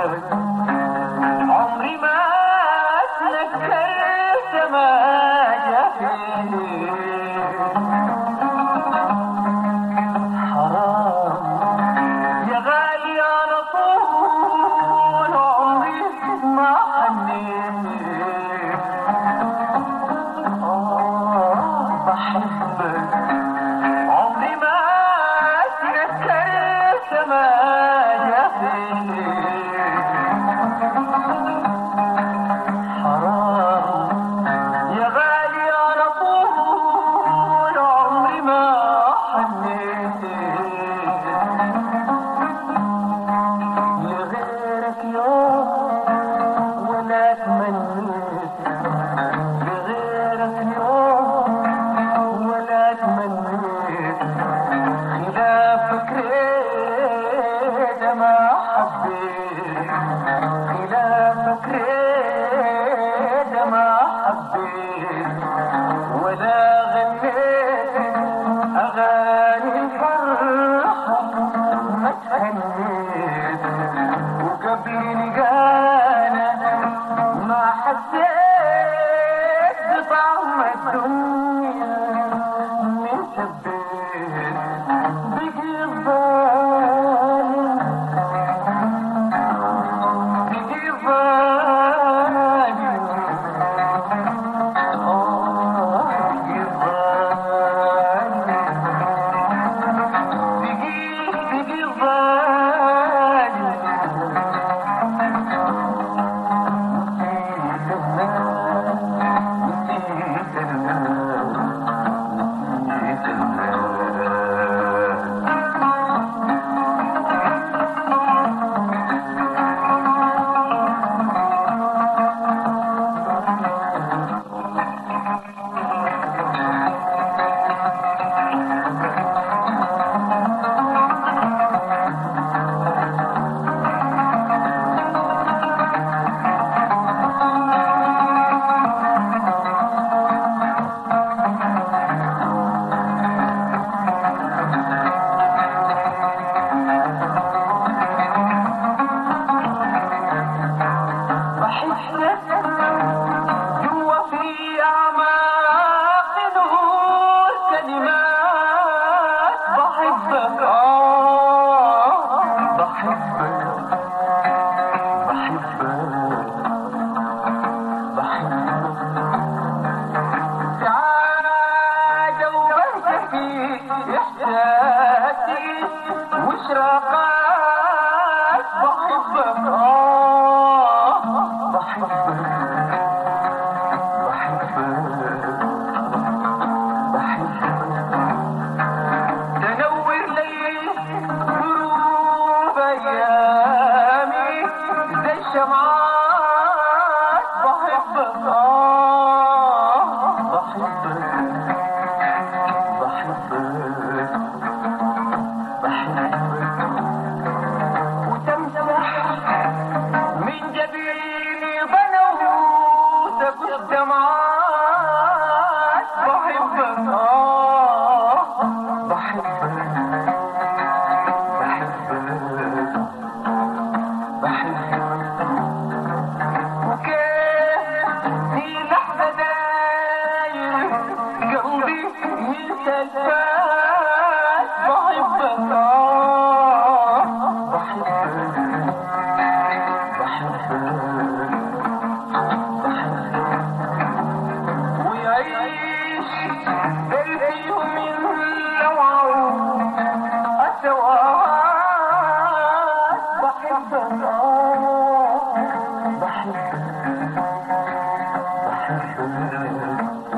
عمري ما تذكرت ما جفيني حرام يا غالي على طول عمري ما حنيت بحبك عمري ما تذكرت ما جفيني حرام يا غالي على طول عمري ما حنيت لغيرك يوم ولا تمنيت لغيرك يوم ولا تمنيت خلافك ريت ما حبيت خلافك ريت ما حبيت ولا غنيت أغاني الفرحة ما تهنيت وقبل لقانا ما حسيت بطعم الدنيا من شبيت بقي الظالم بقي الظالم بقي الظالم بقي الظالم جوا في أعماق نور كلمات بحبك بحبك بحبك بحبك سعادة وبهجتي إحساسي وإشراقات بحبك بحبك تنور لي غروب ايامي زي الشمعات بحبك بحبك بحبك بحبك وتمسح من جبيني ضنوتك والدمعات بحبك بحبك بحبك بحبك وكيف في لحظة داير قلبي ينسى الفات بحبك بحبك ويعيش بيتهم اللوعة السواد بحبك بحبك بحبك